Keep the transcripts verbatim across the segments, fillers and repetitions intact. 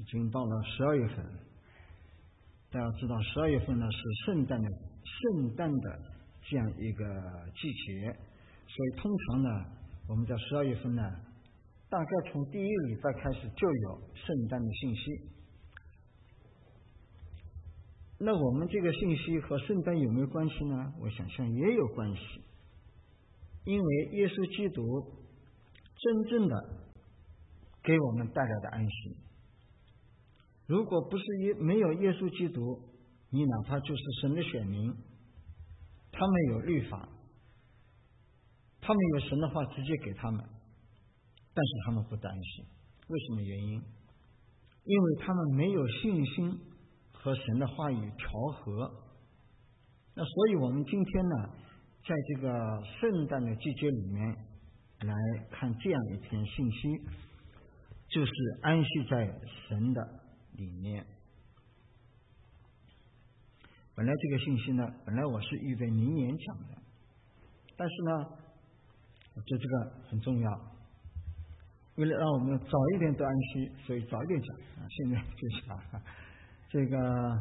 经到了十二月份，大家知道十二月份呢是圣诞的圣诞的这样一个季节，所以通常呢我们在十二月份呢，大概从第一个礼拜开始就有圣诞的信息。那我们这个信息和圣诞有没有关系呢？我想象也有关系，因为耶稣基督真正的给我们带来的安息。如果不是耶没有耶稣基督，你哪怕就是神的选民，他们有律法，他们有神的话直接给他们，但是他们不担心。为什么原因？因为他们没有信心和神的话语调和。那所以我们今天呢，在这个圣诞的季节里面来看这样一篇信息，就是安息在神的里面。本来这个信息呢，本来我是预备明年讲的，但是呢，我觉得这个很重要，为了让我们早一点得安息，所以早一点讲啊。现在就讲这个，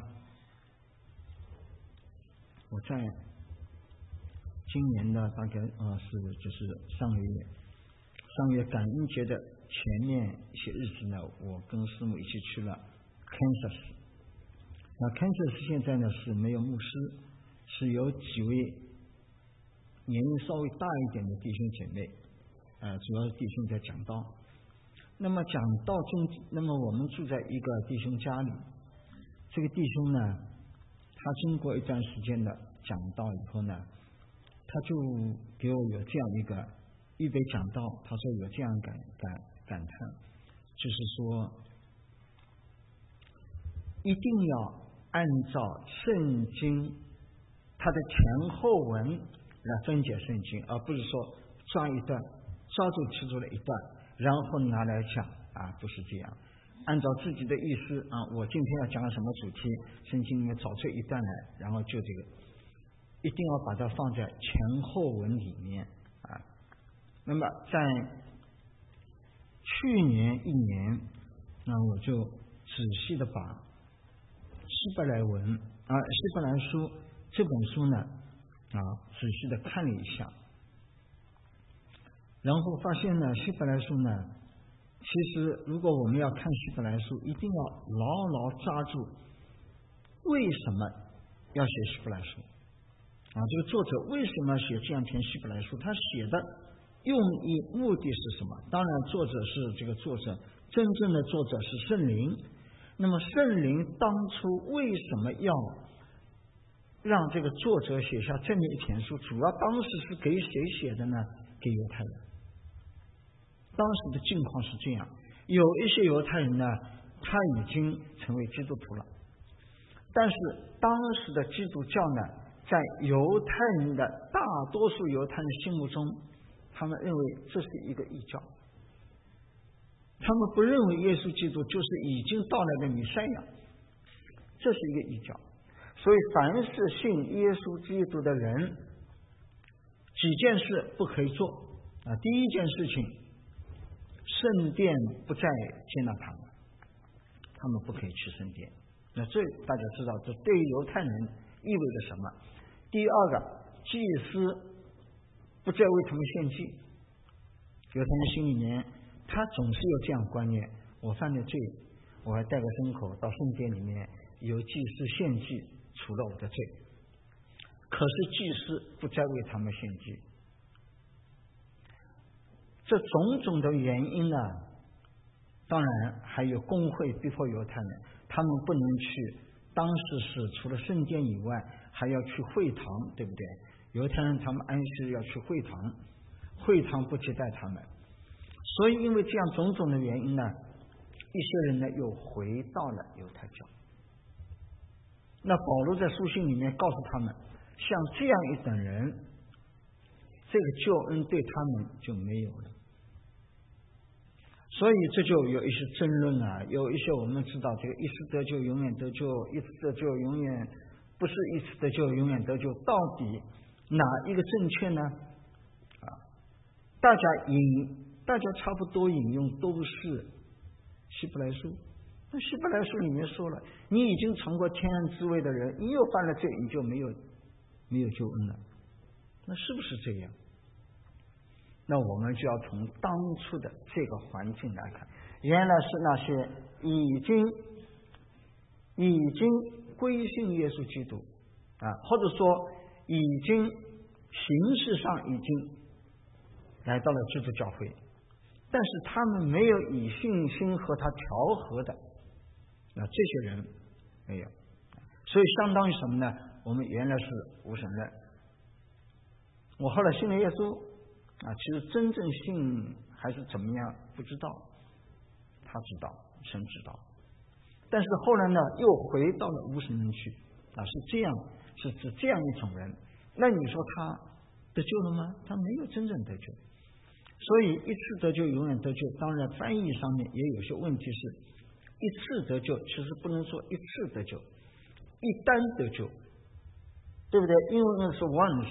我在今年的大概呃是就是上个月上个月感恩节的前面一些日子呢，我跟师母一起去了 Kansas。那 Kansas 现在呢是没有牧师，是有几位年龄稍微大一点的弟兄姐妹，呃，主要是弟兄在讲道。那么讲道中，那么我们住在一个弟兄家里，这个弟兄呢，他经过一段时间的讲道以后呢，他就给我有这样一个预备讲道，他说有这样感感感叹，就是说一定要按照圣经它的前后文来分解圣经，而不是说抓一段抓住其中的一段然后拿来讲啊，不是这样，按照自己的意思啊，我今天要讲什么主题，圣经里面找出一段来，然后就这个一定要把它放在前后文里面啊。那么在去年一年，那我就仔细的把希伯来文啊希伯来书这本书呢啊仔细的看了一下，然后发现呢希伯来书呢，其实如果我们要看希伯来书，一定要牢牢抓住为什么要写希伯来书啊，这个作者为什么要写这样一篇希伯来书，他写的用意目的是什么？当然作者是这个作者，真正的作者是圣灵。那么圣灵当初为什么要让这个作者写下这么一篇书？主要当时是给谁写的呢？给犹太人。当时的境况是这样，有一些犹太人呢，他已经成为基督徒了，但是当时的基督教呢，在犹太人的大多数犹太人心目中，他们认为这是一个异教，他们不认为耶稣基督就是已经到来的弥赛亚，这是一个异教。所以凡是信耶稣基督的人，几件事不可以做啊。第一件事情，圣殿不再接纳他们，他们不可以去圣殿。那这大家知道，这对于犹太人意味着什么？第二个，祭司不再为他们献祭。犹太人心里面他总是有这样观念，我犯了罪，我还带个牲口到圣殿里面由祭司献祭，除了我的罪。可是祭司不再为他们献祭，这种种的原因呢，当然还有公会逼迫犹太人，他们不能去，当时是除了圣殿以外还要去会堂，对不对？犹太人他们安息日要去会堂，会堂不接待他们，所以因为这样种种的原因呢，一些人呢又回到了犹太教。那保罗在书信里面告诉他们，像这样一等人，这个救恩对他们就没有了。所以这就有一些争论啊，有一些我们知道这个一次得救永远得救，一次得救永远不是一次得救永远得救，到底哪一个正确呢？啊，大家引大家差不多引用都是希伯来书， 希伯来书里面说了，你已经尝过天恩滋味的人，你又犯了罪，你就没有没有救恩了。那是不是这样？那我们就要从当初的这个环境来看，原来是那些已经已经归信耶稣基督啊，或者说已经形式上已经来到了基督教会，但是他们没有以信心和他调和的，那这些人没有，所以相当于什么呢？我们原来是无神论，我后来信了耶稣啊，其实真正信还是怎么样不知道，他知道，神知道，但是后来呢又回到了无神论去啊，是这样，是指这样一种人。那你说他得救了吗？他没有真正得救。所以一次得救永远得救，当然翻译上面也有些问题，是一次得救其实不能说一次得救，一单得救，对不对？因为那是 once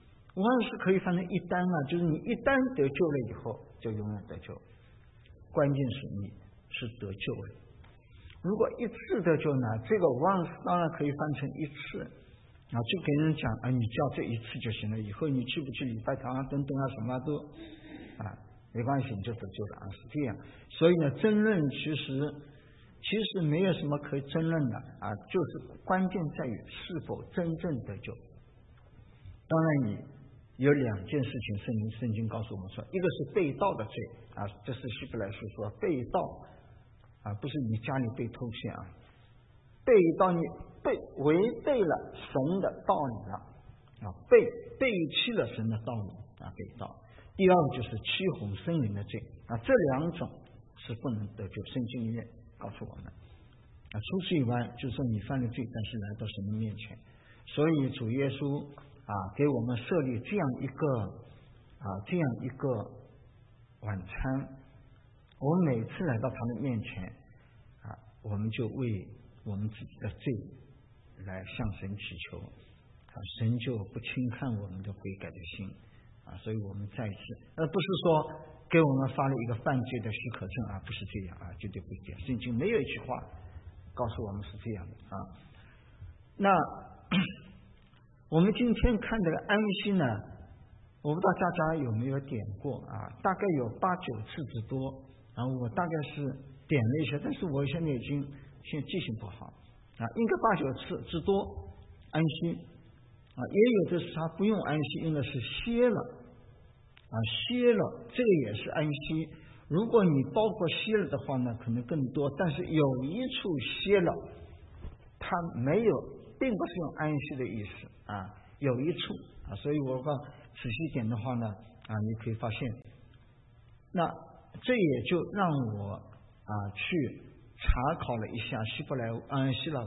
once 可以翻成一单啊，就是你一单得救了以后就永远得救，关键是你是得救了。如果一次得救呢，这个 once 当然可以翻成一次啊，就给人讲啊，你只要这一次就行了，以后你去不去礼拜堂啊等等啊什么都啊没关系，你就得救了啊，是这样。所以呢，争论其实其实没有什么可以争论的啊，就是关键在于是否真正得救。当然你有两件事情，圣经圣经告诉我们说，一个是被盗的罪啊，这是希伯来书说被盗啊，不是你家里被偷窃啊，被盗你被违背了神的道理了啊，背背弃了神的道理啊，被盗。第二个就是欺哄生灵的罪啊，这两种是不能得救，圣经里面告诉我们啊。除此以外，就是说你犯了罪，但是来到神的面前，所以主耶稣啊给我们设立这样一个啊这样一个晚餐，我们每次来到他的面前啊，我们就为我们自己的罪来向神祈求啊，神就不轻看我们的悔改的心啊，所以我们再一次，而不是说给我们发了一个犯罪的许可证啊，不是这样啊，绝对不是这样。圣经没有一句话告诉我们是这样的啊。那我们今天看这个安息呢，我不知道大家有没有点过啊？大概有八九次之多，然后我大概是点了一些，但是我现在已经现在记性不好啊，应该八九次之多安息。啊，也有的是他不用安息，用的是歇了啊，歇了，这个也是安息。如果你包括歇了的话呢，可能更多。但是有一处歇了，它没有，并不是用安息的意思啊，有一处啊，所以我讲仔细一点的话呢啊，你可以发现，那这也就让我啊去查考了一下希伯来啊希腊文。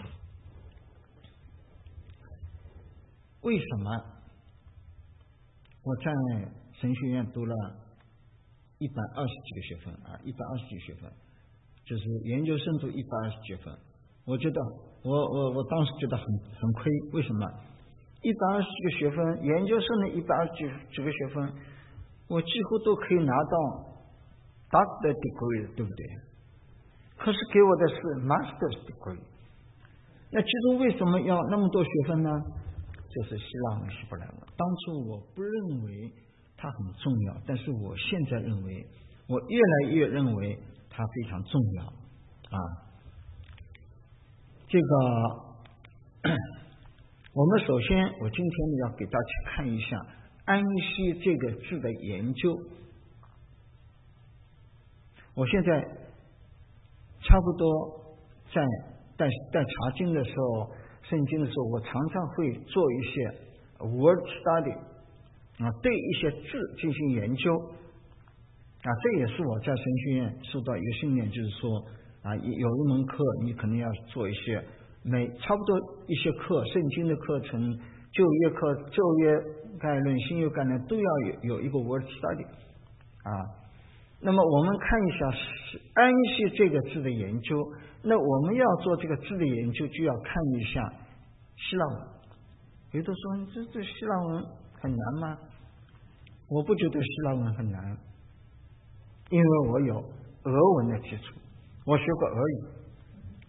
为什么我在神学院读了一百二十几个学分啊，一百二十几个学分，就是研究生读一百二十几个学分，我觉得我我我当时觉得很很亏。为什么？一百二十几个学分，研究生的一百二十几几个学分，我几乎都可以拿到 doctor degree， 对不对？可是给我的是 master's degree。那其中为什么要那么多学分呢？就是希腊文希伯来文，当初我不认为它很重要，但是我现在认为，我越来越认为它非常重要啊。这个我们首先，我今天要给大家看一下安息这个字的研究。我现在差不多在在在查经的时候，圣经的时候，我常常会做一些 word study 啊，对一些字进行研究啊，这也是我在神学院受到一个训练，就是说啊，有一门课你可能要做一些每差不多一些课，圣经的课程、旧约课、旧约概论、新约概论都要有有一个 word study 啊。那么我们看一下安息这个字的研究。那我们要做这个字的研究，就要看一下希腊文。有的说这这希腊文很难吗？我不觉得希腊文很难，因为我有俄文的基础，我学过俄语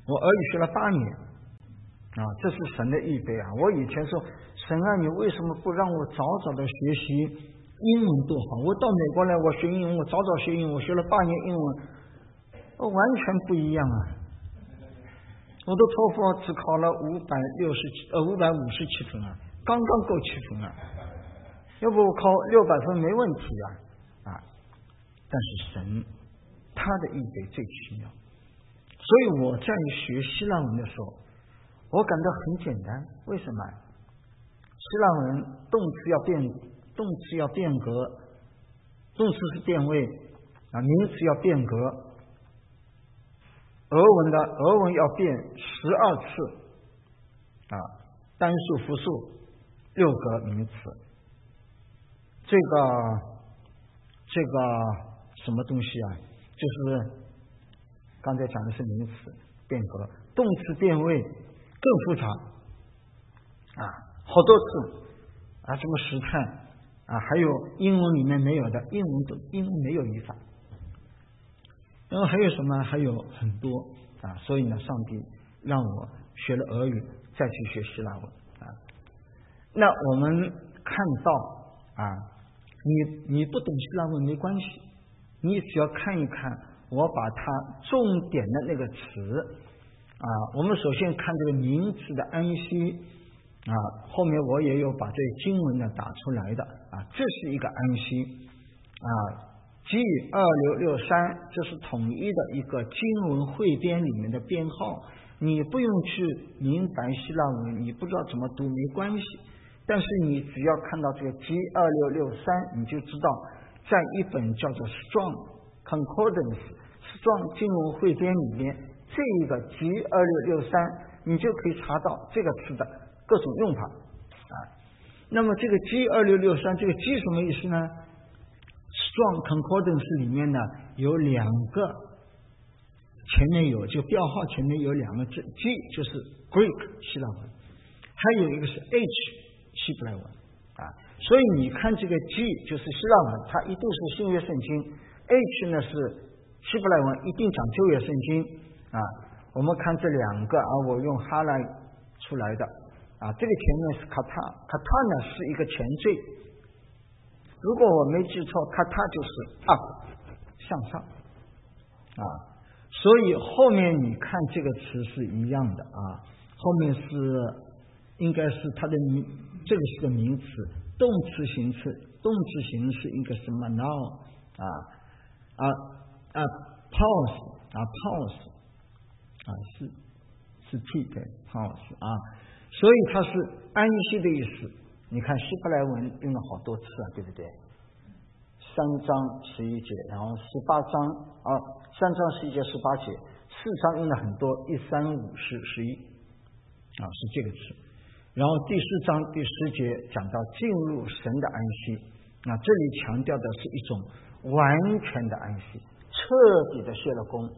我俄语学了八年啊，这是神的预备啊！我以前说神啊，你为什么不让我早早的学习英文多好？我到美国来，我学英文，我早早学英文，我学了八年英文，我完全不一样啊！我的托福只考了五百六十七呃五百五十七分啊，刚刚够七分啊！要不我考六百分没问题啊啊！但是神他的预备最奇妙，所以我在学希腊文的时候，我感到很简单。为什么？希腊文动词要变，动词要变格，动词是变位啊，名词要变格。俄文的俄文要变十二次啊，单数、复数六个名词。这个这个什么东西啊？就是刚才讲的是名词变格，动词变位更复杂啊，好多次啊，什么时态啊，还有英文里面没有的，英文都英文没有语法。然后还有什么？还有很多啊，所以呢，上帝让我学了俄语，再去学希腊文啊。那我们看到啊，你你不懂希腊文没关系，你只要看一看我把它重点的那个词啊，我们首先看这个名词的安息啊，后面我也有把这经文呢打出来的啊，这是一个安息啊。G 二六六三，这是统一的一个经文汇编里面的编号，你不用去明白希腊文，你不知道怎么读没关系，但是你只要看到这个 G 二六六三，你就知道在一本叫做 Strong Concordance Strong 经文汇编里面，这一个 G 二六六三，你就可以查到这个词的各种用法啊。那么这个 G 二六六三，这个 G 什么意思呢？Strong Concordance 里面呢有两个，前面有就标号前面有两个字 G 就是 Greek 希腊文，还有一个是 H 希伯来文啊，所以你看这个 G 就是希腊文，它一定是新约圣经 ，H 呢是希伯来文，一定讲旧约圣经啊。我们看这两个啊，我用哈来出来的啊，这个前面是卡塔，卡塔呢是一个前缀。如果我没记错，卡塔就是 up 向上啊，所以后面你看这个词是一样的啊，后面是应该是它的名，这个是个名词，动词形式，动词形式应该是 manao 啊啊啊 pause 啊 pause 啊是是 keep pause 啊，所以它是安息的意思。你看希伯来文用了好多次啊，对不对？三章十一节，然后十八章啊，三章十一节十八节，四章用了很多，一三五十十一啊是这个词。然后第四章第十节讲到进入神的安息，啊这里强调的是一种完全的安息，彻底的卸了功。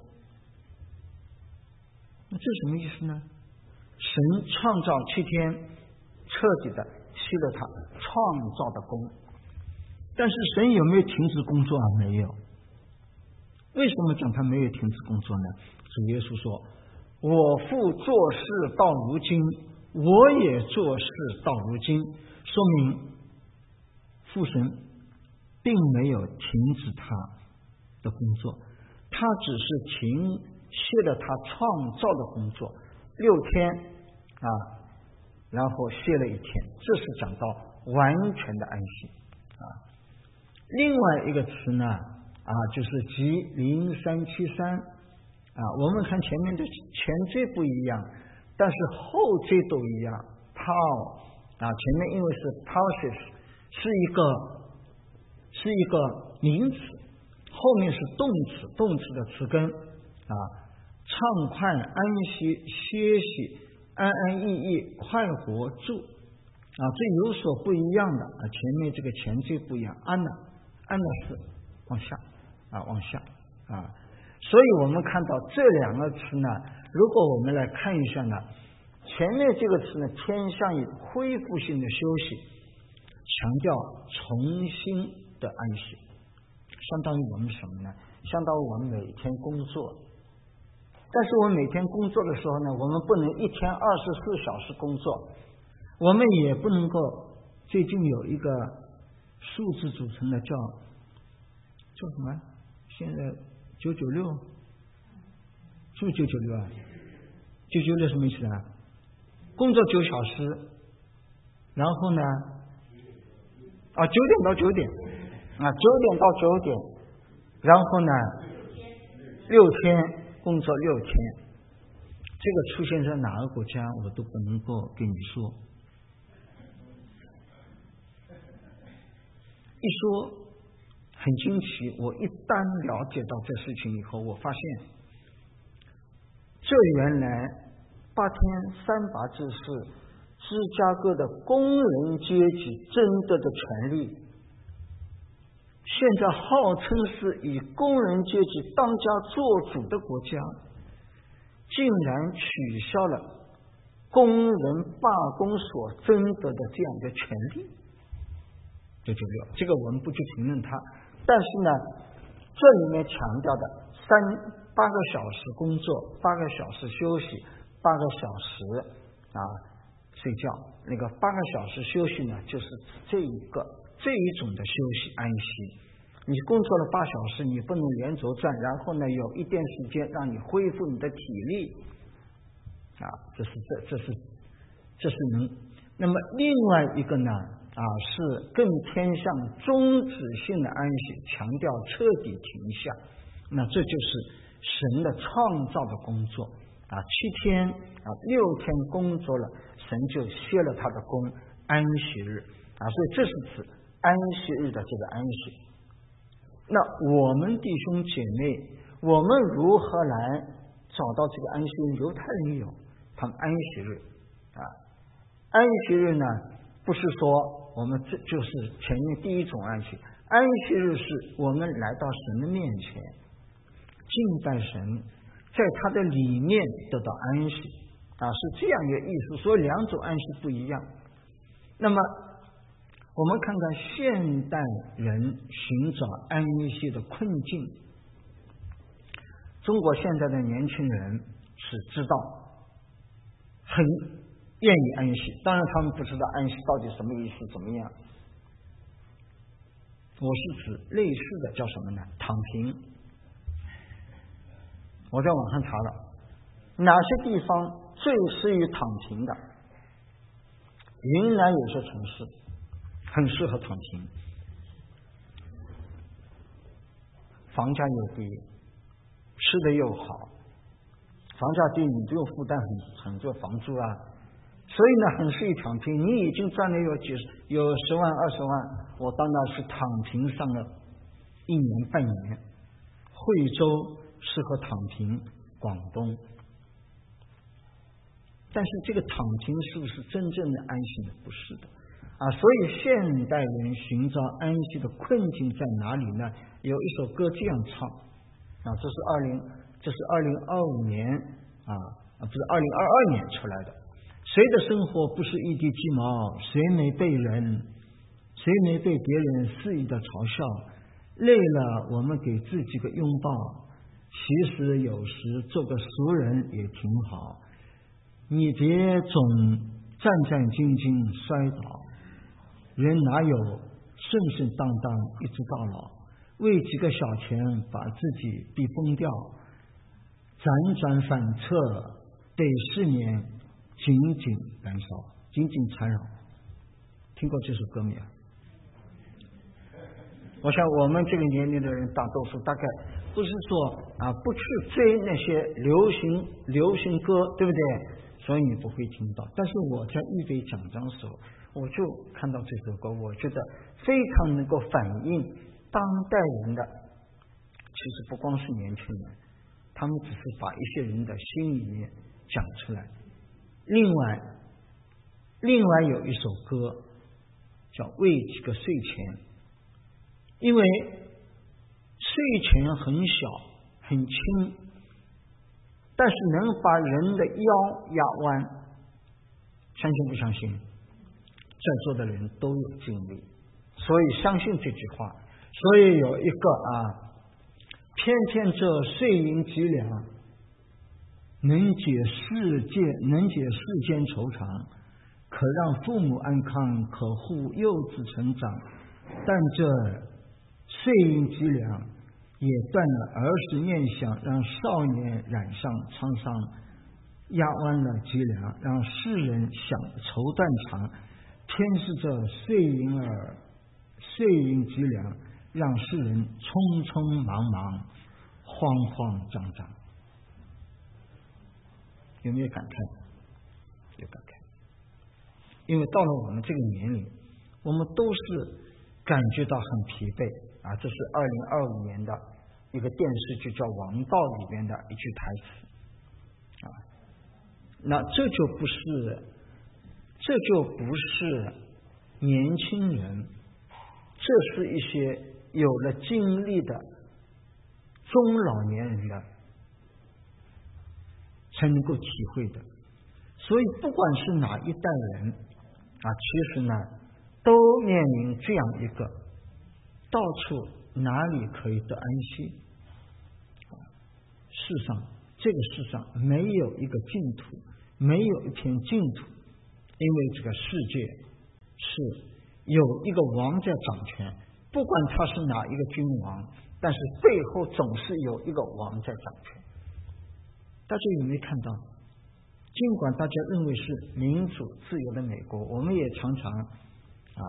那这什么意思呢？神创造七天，彻底的卸了他创造的功，但是神有没有停止工作啊？没有。为什么讲他没有停止工作呢？主耶稣说：“我父做事到如今，我也做事到如今。”说明父神并没有停止他的工作，他只是停歇了他创造的工作六天啊。然后歇了一天，这是讲到完全的安息啊。另外一个词呢啊，就是G零三七三啊。我们看前面的前缀不一样，但是后缀都一样。Pow 啊，前面因为是 Pauses 是一个是一个名词，后面是动词，动词的词根啊，畅快、安息、歇息。安安逸逸，快活住啊，这有所不一样的啊。前面这个前缀不一样，安呢，安呢是往下啊，往下啊。所以我们看到这两个词呢，如果我们来看一下呢，前面这个词呢偏向于恢复性的休息，强调重新的安息，相当于我们什么呢？相当于我们每天工作但是我每天工作的时候呢，我们不能一天二十四小时工作，我们也不能够，最近有一个数字组成的叫叫什么？现在九九六，是不是九九六啊？九九六什么意思啊？工作九小时，然后呢，啊九点到九点，啊九点到九点，然后呢，六天工作六天，这个出现在哪个国家我都不能够跟你说。一说很惊奇，我一旦了解到这事情以后，我发现这原来八天三八制是芝加哥的工人阶级争夺的权利，现在号称是以工人阶级当家做主的国家，竟然取消了工人罢工所争夺的这样的权利。九九六，这个我们不去评论它，但是呢，这里面强调的三八个小时工作，八个小时休息，八个小时啊睡觉，那个八个小时休息呢，就是这一个这一种的休息安息。你工作了八小时，你不能连轴转，然后呢，有一段时间让你恢复你的体力啊，这是这这是这是能。那么另外一个呢？啊，是更偏向终止性的安息，强调彻底停下。那这就是神的创造的工作啊，七天啊，六天工作了，神就歇了他的工，安息日啊，所以这是指安息日的这个安息。那我们弟兄姐妹，我们如何来找到这个安息日？犹太人有他们安息日啊，安息日呢，不是说我们这就是前面第一种安息，安息日是我们来到神的面前，敬拜神，在他的里面得到安息啊，是这样一个意思。所以两种安息不一样。那么我们看看现代人寻找安息的困境。中国现在的年轻人是知道，很愿意安息，当然他们不知道安息到底什么意思，怎么样。我是指类似的叫什么呢？躺平。我在网上查了，哪些地方最适于躺平的？云南有些城市很适合躺平，房价又低，吃的又好，房价低你不用负担很很多房租啊。所以呢，很适宜躺平。你已经赚了有几十、有十万、二十万，我当然是躺平上了一年半年。惠州适合躺平，广东。但是这个躺平是不是真正的安息呢？不是的啊。所以现代人寻找安息的困境在哪里呢？有一首歌这样唱啊，这是二零，这是二零二五年啊啊，不是二零二二年出来的。谁的生活不是一地鸡毛？谁没被人，谁没被别人肆意的嘲笑？累了，我们给自己个拥抱。其实有时做个俗人也挺好。你别总战战兢兢摔倒，人哪有顺顺当当一直到老？为几个小钱把自己逼疯掉，辗转反侧，被世面紧紧燃烧，紧紧缠绕。听过这首歌没有？我想我们这个年龄的人，大多数大概不是说啊，不去追那些流行流行歌，对不对？所以你不会听到。但是我在预备讲章的时候，我就看到这首歌，我觉得非常能够反映当代人的。其实不光是年轻人，他们只是把一些人的心里面讲出来。另外，另外有一首歌叫《为几个睡前》，因为睡前很小很轻，但是能把人的腰压弯，相信不相信？在座的人都有经历，所以相信这句话。所以有一个啊，偏偏这睡云脊梁， 能解世界，能解世间愁肠，可让父母安康，可护幼子成长。但这岁阴积粮，也断了儿时念想，让少年染上沧桑，压弯了脊梁，让世人想愁断肠。偏是这岁阴儿，岁阴积粮，让世人匆匆忙忙，慌慌张张。有没有感慨？有感慨。因为到了我们这个年龄，我们都是感觉到很疲惫啊！这是二零二五年的一个电视剧叫《王道》里边的一句台词啊。那这就不是，这就不是年轻人，这是一些有了经历的中老年人的才能够体会的。所以不管是哪一代人啊，其实呢都面临这样一个到处哪里可以得安息。世上这个世上没有一个净土，没有一片净土，因为这个世界是有一个王在掌权，不管他是哪一个君王，但是背后总是有一个王在掌权。大家有没有看到？尽管大家认为是民主自由的美国，我们也常常啊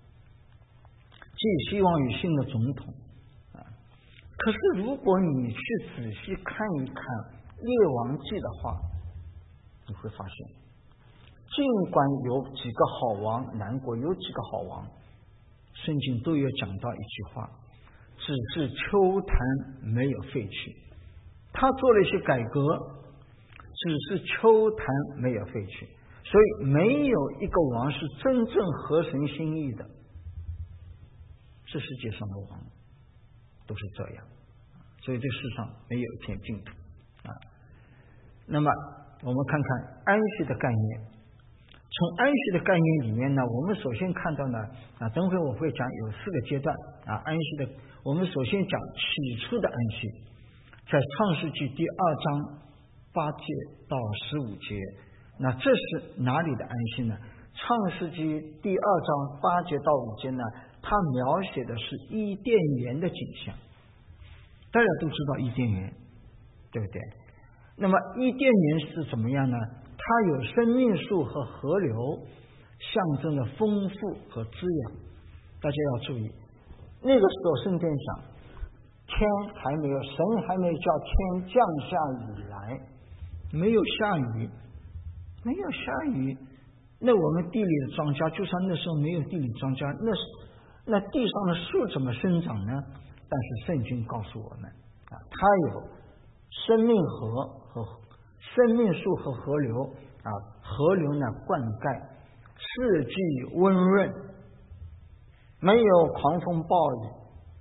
寄希望于新的总统啊。可是如果你去仔细看一看《列王纪》的话，你会发现，尽管有几个好王，南国有几个好王，圣经都有讲到一句话，只是秋坛没有废去。他做了一些改革，只是秋坛没有废去，所以没有一个王是真正合神心意的。这世界上的王都是这样，所以这世上没有一片净土啊。那么我们看看安息的概念。从安息的概念里面呢，我们首先看到呢啊，等会我会讲有四个阶段啊，安息的。我们首先讲起初的安息，在创世纪第二章八节到十五节。那这是哪里的安息呢？创世纪第二章八节到五节呢，它描写的是伊甸园的景象。大家都知道伊甸园，对不对？那么伊甸园是怎么样呢？它有生命树和河流，象征了丰富和滋养。大家要注意，那个时候圣殿讲天还没有，神还没有叫天降下雨来，没有下雨，没有下雨，那我们地里的庄稼，就算那时候没有地里庄稼，那那地上的树怎么生长呢？但是圣经告诉我们啊，它有生命河和生命树和河流啊，河流呢灌溉，四季温润，没有狂风暴雨，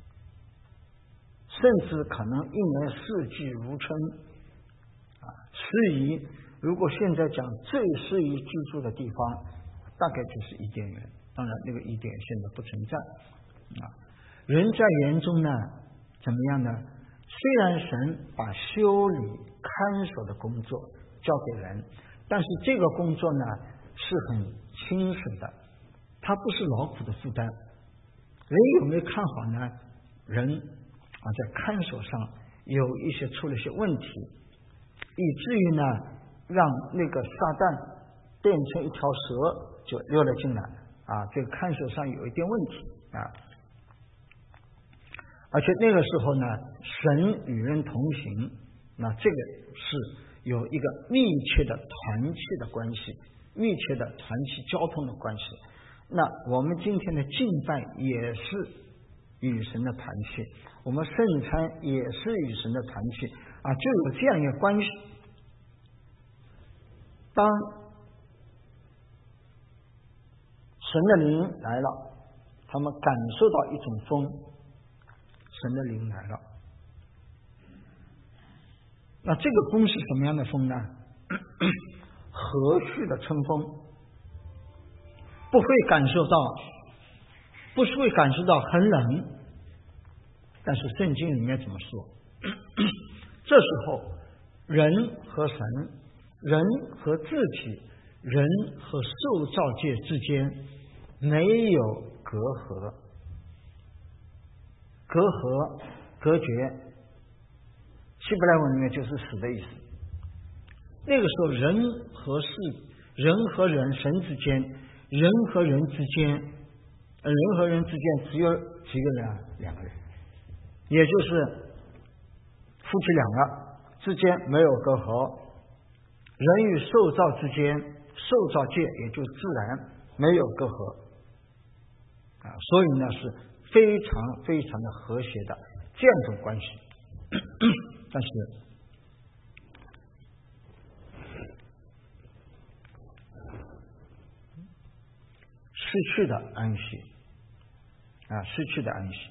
甚至可能一年四季如春啊。适宜，如果现在讲最适宜居住的地方，大概就是伊甸园。当然，那个伊甸现在不存在啊。人在园中呢，怎么样呢？虽然神把修理看守的工作交给人，但是这个工作呢是很轻省的，它不是劳苦的负担。人有没有看好呢？人啊，在看守上有一些出了些问题，以至于呢让那个撒旦变成一条蛇就溜了进来啊，这个看守上有一点问题啊。而且那个时候呢，神与人同行，那这个是有一个密切的团契的关系，密切的团契交通的关系。那我们今天的敬拜也是与神的团契，我们圣餐也是与神的团契啊，就有这样一个关系。当神的灵来了，他们感受到一种风，神的灵来了。那这个风是什么样的风呢？和煦的春风，不会感受到，不是会感受到很冷，但是圣经里面怎么说？这时候人和神，人和自己，人和受造界之间没有隔阂，隔阂、隔绝，希伯来文里面就是死的意思。那个时候，人和事、人和人、神之间，人和人之间，人和人之间只有几个人啊？两个人，也就是夫妻两个之间没有隔阂，人与受造之间，受造界也就是自然没有隔阂啊，所以呢是非常非常的和谐的这样一种关系。但是失去的安息啊，失去的安息，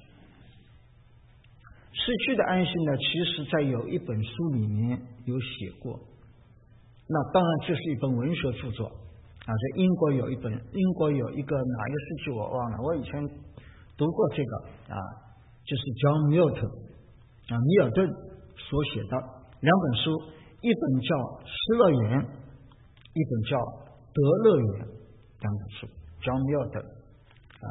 失去的安息呢，其实在有一本书里面有写过。那当然这是一本文学著作啊，在英国有一本，英国有一个哪一个世纪我忘了，我以前读过这个啊，就是 John Milton 啊，米尔顿所写的两本书，一本叫《失乐园》，一本叫《得乐园》，两本书 John Milton 啊。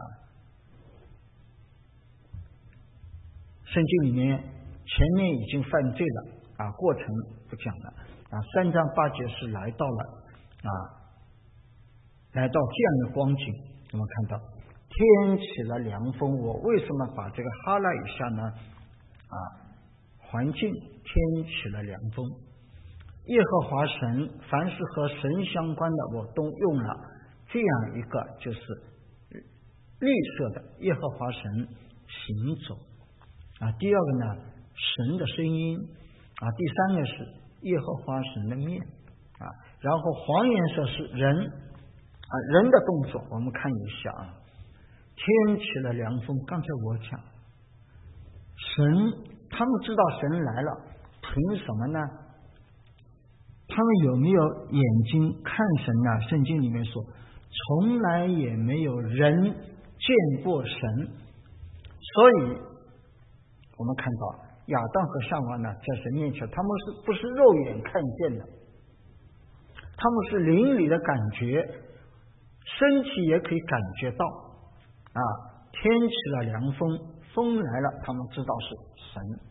圣经里面前面已经犯罪了啊，过程不讲了啊，三章八节是来到了啊，来到这样的光景。我们看到天起了凉风，我为什么把这个哈拉一下呢？啊，环境天起了凉风，耶和华神凡是和神相关的我都用了这样一个就是绿色的耶和华神行走啊，第二个呢神的声音啊，第三个是耶和华神的面啊，然后黄颜色是人啊，人的动作我们看一下啊，天起了凉风，刚才我讲神他们知道神来了，凭什么呢？他们有没有眼睛看神呢？圣经里面说从来也没有人见过神，所以我们看到亚当和夏娃呢，在神面前他们是不是肉眼看见的，他们是灵里的感觉，身体也可以感觉到啊，天起了凉风，风来了，他们知道是神。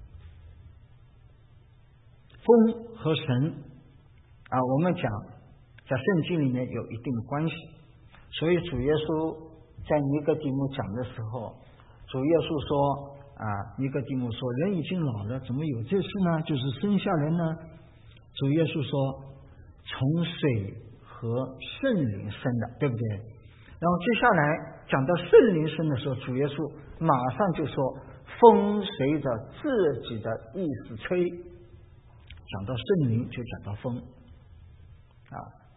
风和神啊，我们讲在圣经里面有一定的关系，所以主耶稣在尼哥底母讲的时候，主耶稣说啊，尼哥底母说人已经老了，怎么有这事呢？就是生下来呢，主耶稣说从水和圣灵生的，对不对？然后接下来讲到圣灵生的时候，主耶稣马上就说风随着自己的意思吹，讲到圣灵就讲到风啊。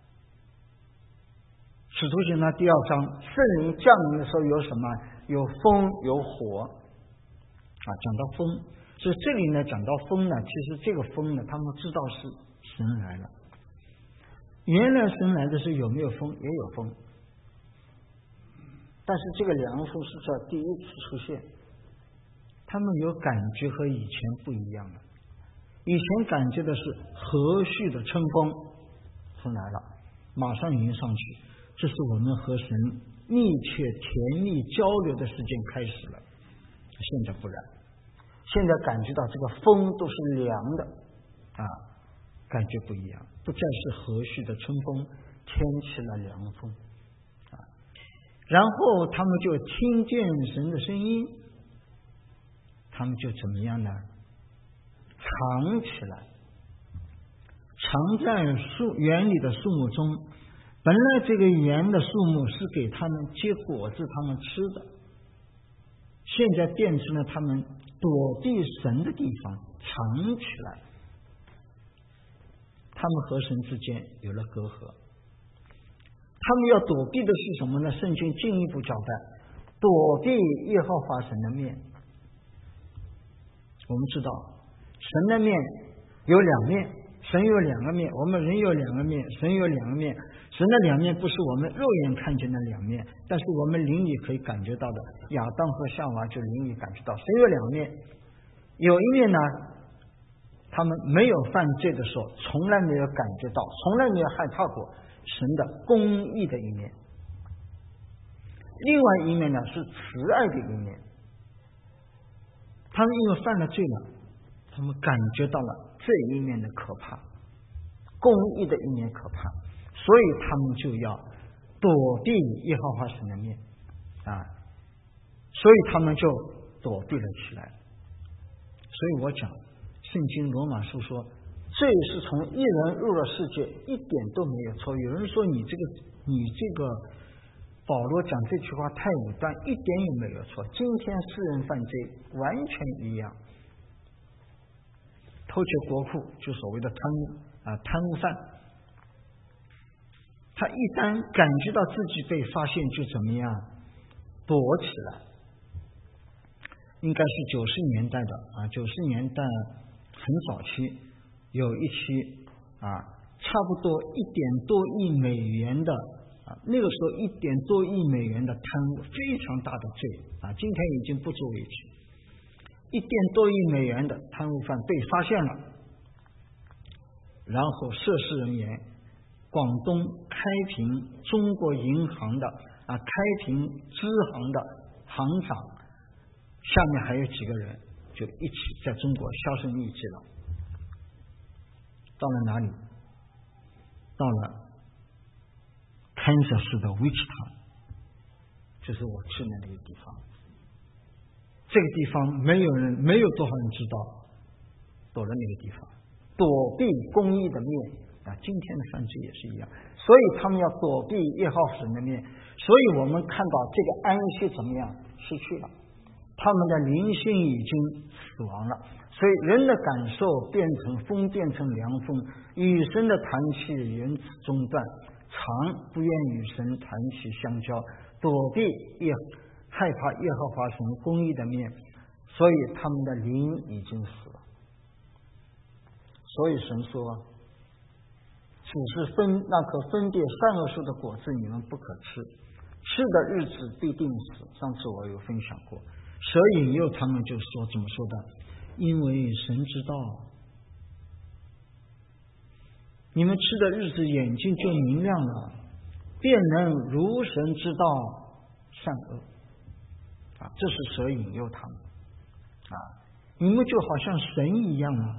使徒行传第二章，圣灵降临的时候有什么？有风有火啊，讲到风，所以这里呢讲到风呢，其实这个风呢，他们知道是神来了。原来神来的时候有没有风？也有风，但是这个凉风是在第一次出现，他们有感觉和以前不一样了。以前感觉的是和煦的春风，风来了，马上迎上去，这是我们和神密切甜蜜交流的时间开始了。现在不然，现在感觉到这个风都是凉的啊，感觉不一样，不再是和煦的春风，天起了凉风啊。然后他们就听见神的声音，他们就怎么样呢？藏起来，藏在树园里的树木中。本来这个园的树木是给他们结果子他们吃的，现在变成了他们躲避神的地方，藏起来。他们和神之间有了隔阂，他们要躲避的是什么呢？圣经进一步交代，躲避耶和华神的面。我们知道神的面有两面，神有两个面，我们人有两个面，神有两个面。神的两面不是我们肉眼看见的两面，但是我们灵里可以感觉到的。亚当和夏娃就灵里感觉到神有两面，有一面呢他们没有犯罪的时候，从来没有感觉到，从来没有害怕过神的公义的一面。另外一面呢，是慈爱的一面。他们因为犯了罪了，他们感觉到了这一面的可怕，公义的一面可怕，所以他们就要躲避耶和华神的面啊，所以他们就躲避了起来。所以我讲圣经罗马书说，罪是从一人入了世界，一点都没有错。有人说你这个你这个保罗讲这句话太武断，一点也没有错。今天世人犯罪完全一样，偷窃国库就所谓的贪污啊贪污犯，他一旦感觉到自己被发现，就怎么样躲起来。应该是九十年代的啊，九十年代很早期有一期啊，差不多一点多亿美元的啊，那个时候一点多亿美元的贪污，非常大的罪啊，今天已经不足为奇。一点多亿美元的贪污犯被发现了，然后涉事人员，广东开平中国银行的啊开平支行的行长，下面还有几个人就一起在中国销声匿迹了。到了哪里？到了堪萨斯的维奇塔，就是我去的那个地方。这个地方没有人，没有多少人知道，躲了那个地方，躲避公义的面啊。今天的犯罪也是一样，所以他们要躲避耶和华神的面。所以我们看到这个安息怎么样失去了，他们的灵性已经死亡了。所以人的感受变成风，变成凉风，与神的团契缘此中断，常不愿与神团契相交，躲避耶害怕耶和华神公义的面，所以他们的灵已经死了。所以神说，只是分那棵分别善恶树的果子你们不可吃，吃的日子必定死。上次我有分享过，蛇引诱他们就说怎么说的？因为神知道你们吃的日子眼睛就明亮了，便能如神知道善恶啊，这是蛇引诱他们啊，你们就好像神一样啊，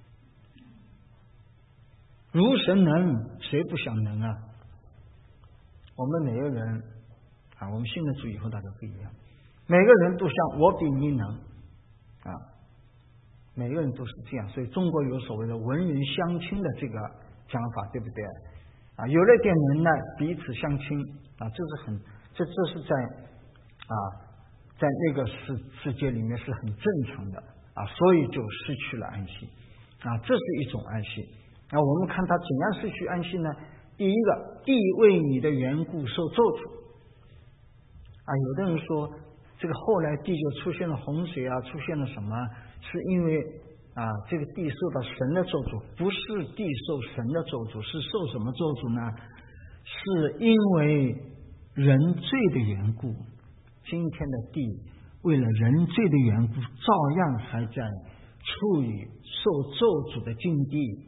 如神能，谁不想能啊？我们每个人啊，我们信了主以后大家不一样，每个人都像我比你能啊，每个人都是这样。所以中国有所谓的文人相亲的这个讲法，对不对啊？有了点能耐，彼此相亲啊，这是很这这是在啊在那个世世界里面是很正常的啊，所以就失去了安息啊，这是一种安息。那我们看他怎样失去安息呢？第一个，地为你的缘故受咒诅啊。有的人说，这个后来地就出现了洪水啊，出现了什么？是因为啊，这个地受到神的咒诅，不是地受神的咒诅，是受什么咒诅呢？是因为人罪的缘故。今天的地为了人罪的缘故，照样还在处于受咒诅的境地。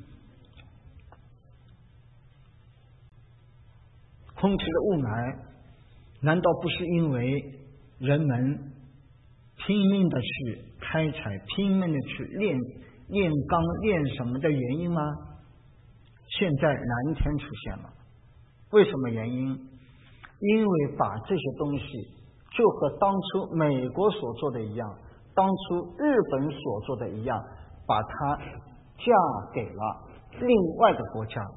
空气的雾霾，难道不是因为人们拼命的去开采，拼命的去炼炼钢炼什么的原因吗？现在蓝天出现了，为什么原因？因为把这些东西就和当初美国所做的一样，当初日本所做的一样，把它嫁给了另外的国家。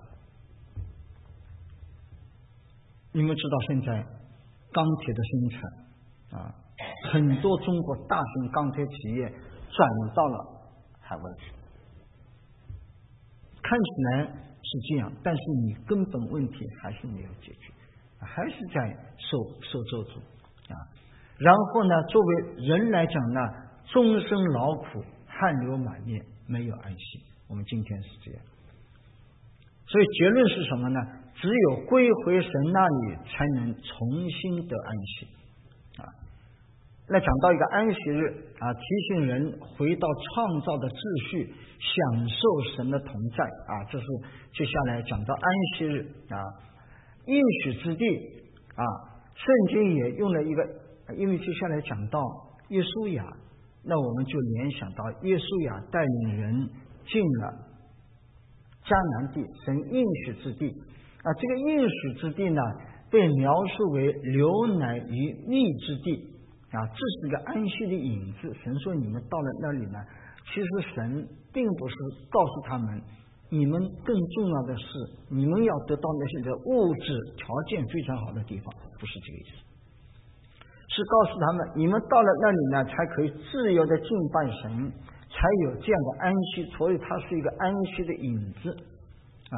你们知道现在钢铁的生产啊，很多中国大型钢铁企业转到了海外去，看起来是这样，但是你根本问题还是没有解决，还是在受受咒诅啊。然后呢，作为人来讲呢，终身劳苦，汗流满面，没有安息。我们今天是这样，所以结论是什么呢？只有归回神那里，才能重新得安息啊！ 那讲到一个安息日啊，提醒人回到创造的秩序，享受神的同在啊，这是接下来讲到安息日啊，应许之地啊，圣经也用了一个，因为接下来讲到约书亚，那我们就联想到约书亚带领人进了迦南地，神应许之地啊，这个应许之地呢，被描述为流奶与蜜之地。啊，这是一个安息的影子。神说你们到了那里呢，其实神并不是告诉他们，你们更重要的是你们要得到那些个物质条件非常好的地方，不是这个意思，是告诉他们你们到了那里呢，才可以自由的敬拜神，才有这样的安息，所以它是一个安息的影子啊。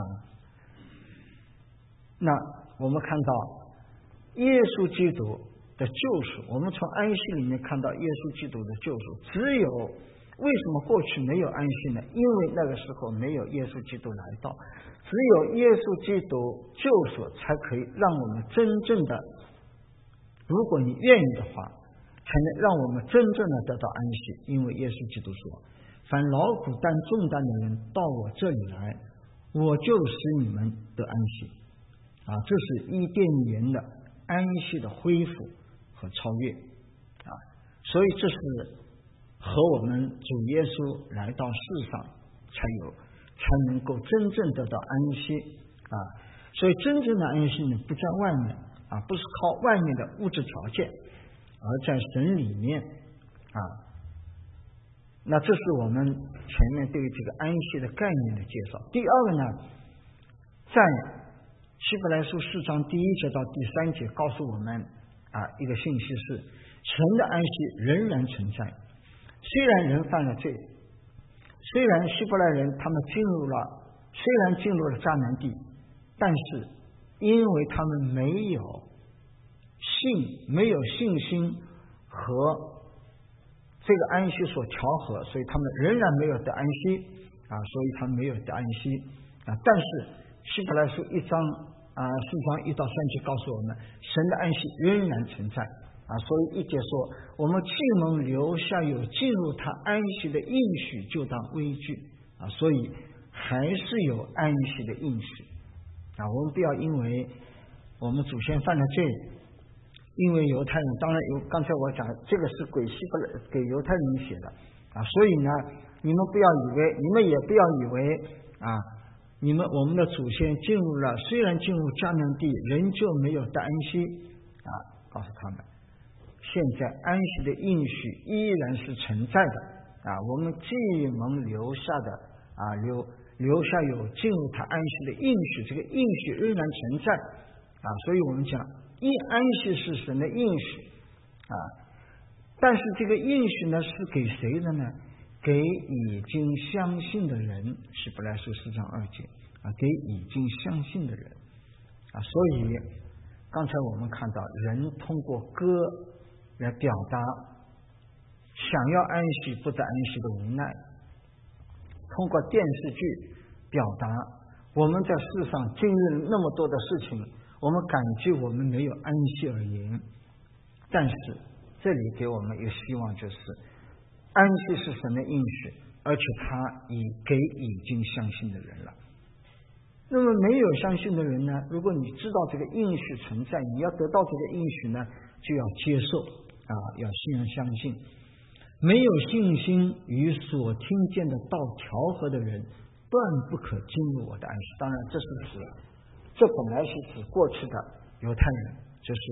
那我们看到耶稣基督的救赎，我们从安息里面看到耶稣基督的救赎。只有为什么过去没有安息呢？因为那个时候没有耶稣基督来到，只有耶稣基督救赎才可以让我们真正的，如果你愿意的话，才能让我们真正的得到安息。因为耶稣基督说，凡劳苦担重担的人到我这里来，我就使你们得安息啊，这是伊甸园的安息的恢复和超越啊，所以这是和我们主耶稣来到世上才有，才能够真正得到安息啊。所以真正的安息呢，不在外面啊，不是靠外面的物质条件，而在神里面啊。那这是我们前面对于这个安息的概念的介绍。第二个呢，在希伯来书四章第一节到第三节告诉我们啊，一个信息是神的安息仍然存在。虽然人犯了罪，虽然希伯来人他们进入了，虽然进入了迦南地，但是因为他们没有信，没有信心和这个安息所调和，所以他们仍然没有得安息啊，所以他们没有得安息啊。但是希伯来书一章啊四章一到三节告诉我们，神的安息仍然存在啊。所以一节说，我们既能留下有进入他安息的应许，就当畏惧啊。所以还是有安息的应许啊。我们不要因为我们祖先犯了罪，因为犹太人，当然有，刚才我讲这个是给希伯来给犹太人写的啊。所以呢，你们不要以为，你们也不要以为啊。你们我们的祖先进入了，虽然进入迦南地，仍旧没有得安息啊！告诉他们，现在安息的应许依然是存在的啊！我们既蒙留下的啊留留下有进入他安息的应许，这个应许仍然存在啊！所以我们讲，一安息是神的应许啊，但是这个应许呢是给谁的呢？给已经相信的人，希伯来书四章二节啊，给已经相信的人啊。所以刚才我们看到，人通过歌来表达想要安息不得安息的无奈，通过电视剧表达我们在世上经历了那么多的事情，我们感激我们没有安息而言。但是这里给我们一个希望，就是安息是神的应许，而且他已给已经相信的人了。那么没有相信的人呢，如果你知道这个应许存在，你要得到这个应许呢，就要接受啊，要信任相信。没有信心与所听见的道调和的人，断不可进入我的安息。当然这是指，这本来是指过去的犹太人，就是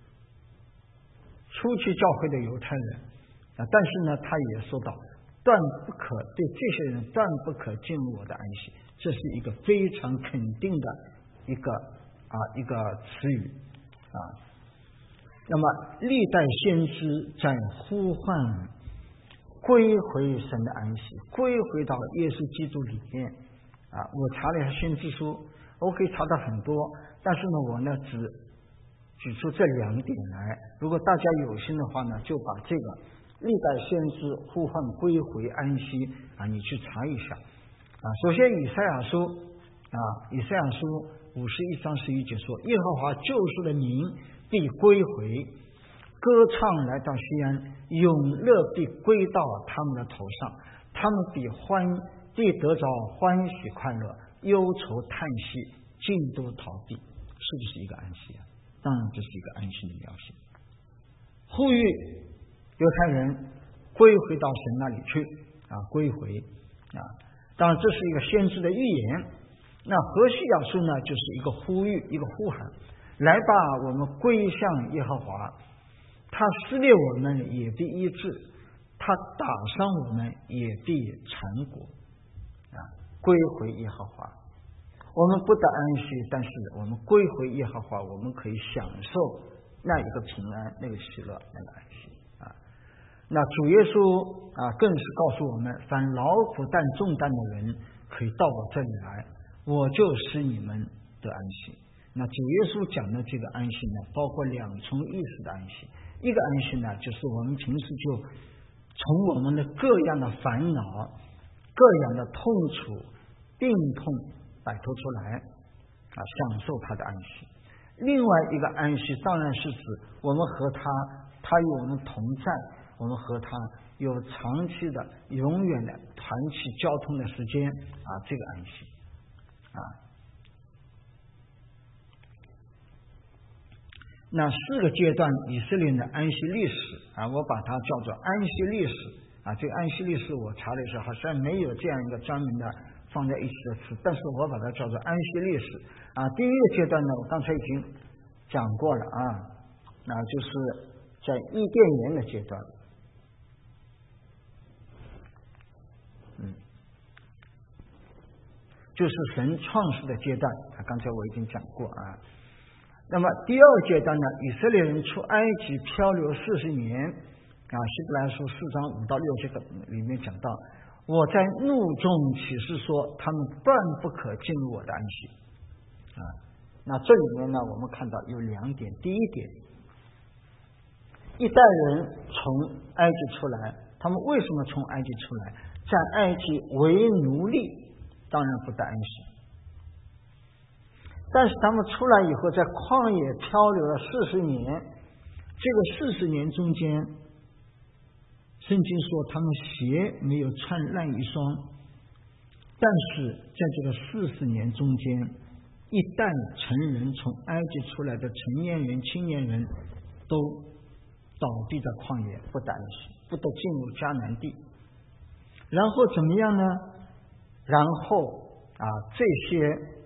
初期教会的犹太人啊，但是呢，他也说到，断不可对这些人断不可进入我的安息，这是一个非常肯定的一个啊一个词语啊。那么历代先知在呼唤归回神的安息，归回到耶稣基督里面啊。我查了一下先知书，我可以查到很多，但是呢，我呢只举出这两点来。如果大家有心的话呢，就把这个历代先知呼唤归回安息啊，你去查一下啊。首先以赛亚书啊，以赛亚书五十一章十一节说，耶和华救赎的民必归回， 歌唱来到西安，永乐必归到他们的头上，他们必欢必得着欢喜快乐，忧愁叹息尽都逃避。是不是一个安息啊？当然这是一个安息的描写，呼吁犹太人归回到神那里去啊，归回啊。当然这是一个先知的预言。那何西亚书呢，就是一个呼吁，一个呼喊，来吧，我们归向耶和华，他撕裂我们也必医治，他打伤我们也必缠裹啊，归回耶和华。我们不得安息，但是我们归回耶和华，我们可以享受那一个平安，那个喜乐，那个安息啊。那主耶稣啊，更是告诉我们，凡劳苦担重担的人，可以到我这里来，我就使你们得安息。那主耶稣讲的这个安息呢，包括两重意思的安息。一个安息呢，就是我们平时就从我们的各样的烦恼、各样的痛楚、病痛摆脱出来啊，享受他的安息。另外一个安息，当然是指我们和他，他与我们同在，我们和他有长期的、永远的团契交通的时间啊，这个安息啊。那四个阶段以色列的安息历史啊，我把它叫做安息历史啊。这个安息历史我查了一下，好像没有这样一个专门的放在一起的词，但是我把它叫做安息历史啊。第一个阶段呢，我刚才已经讲过了啊，那就是在伊甸园的阶段，嗯，就是神创世的阶段啊，刚才我已经讲过啊。那么第二阶段呢，以色列人出埃及漂流四十年啊，希伯来书四章五到六节里面讲到，我在怒中起誓说，他们断不可进入我的安息啊。那这里面呢，我们看到有两点。第一点，一代人从埃及出来，他们为什么从埃及出来？在埃及为奴隶，当然不得安息。但是他们出来以后，在旷野漂流了四十年，这个四十年中间，圣经说他们鞋没有穿烂一双，但是在这个四十年中间，一旦成人从埃及出来的成年人、青年人都倒闭在旷野，不得安息，不得进入迦南地。然后怎么样呢？然后啊，这些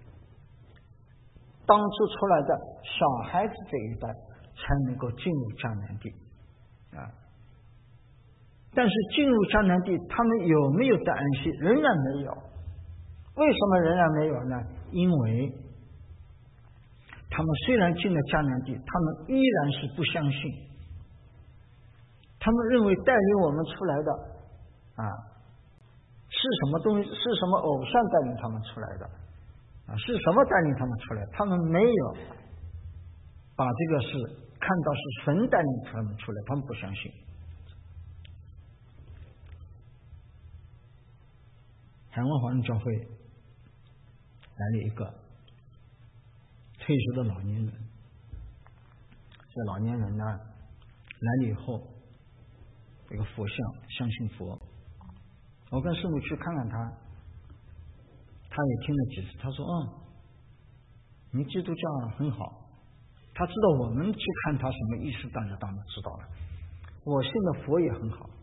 当初出来的小孩子这一代才能够进入迦南地啊。但是进入迦南地，他们有没有得安息？仍然没有。为什么仍然没有呢？因为他们虽然进了迦南地，他们依然是不相信。他们认为带领我们出来的啊，是什么东西？是什么偶像带领他们出来的啊？是什么带领他们出来？他们没有把这个事看到是神带领他们出来，他们不相信。台湾华人教会来了一个退休的老年人，这老年人呢来了以后，这个佛像相信佛，我跟师母去看看他，他也听了几次，他说：“嗯，你基督教很好。”他知道我们去看他什么意思，大家当然知道了。我信的佛也很好。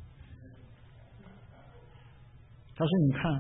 他说：“你看，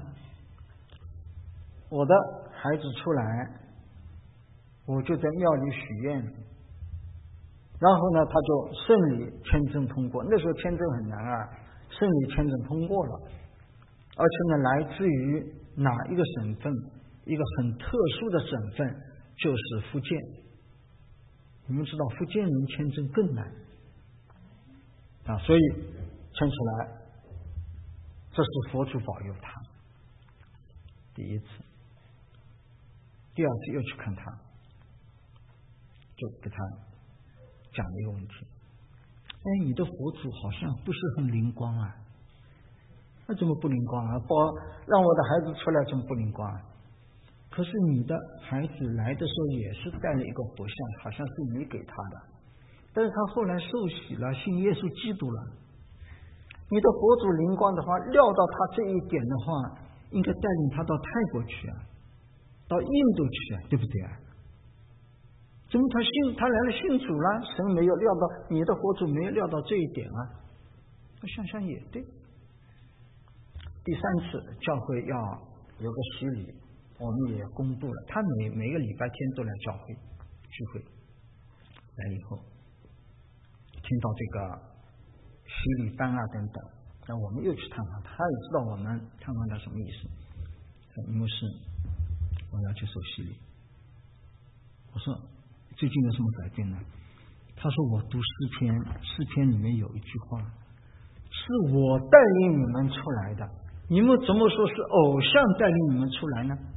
我的孩子出来，我就在庙里许愿，然后呢，他就顺利签证通过。那时候签证很难啊，顺利签证通过了，而且呢，来自于哪一个省份？一个很特殊的省份，就是福建。你们知道，福建人签证更难啊，所以签出来。”这是佛祖保佑他。第一次，第二次又去看他，就给他讲了一个问题：哎，你的佛祖好像不是很灵光啊？那怎么不灵光啊？保让我的孩子出来怎么不灵光啊？可是你的孩子来的时候也是带了一个佛像，好像是你给他的， 但是他后来受洗了，信耶稣基督了。你的佛祖灵光的话，料到他这一点的话，应该带领他到泰国去啊，到印度去啊，对不对啊？怎么他信他来了信主了，神没有料到，你的佛祖没有料到这一点啊？我想想也对。第三次教会要有个洗礼，我们也公布了，他每每个礼拜天都来教会聚会，来以后听到这个洗礼班啊等等，那我们又去探访他，他也知道我们探访他什么意思。说牧师，我要去受洗礼。我说最近有什么改变呢？他说我读诗篇，诗篇里面有一句话，是我带领你们出来的，你们怎么说是偶像带领你们出来呢？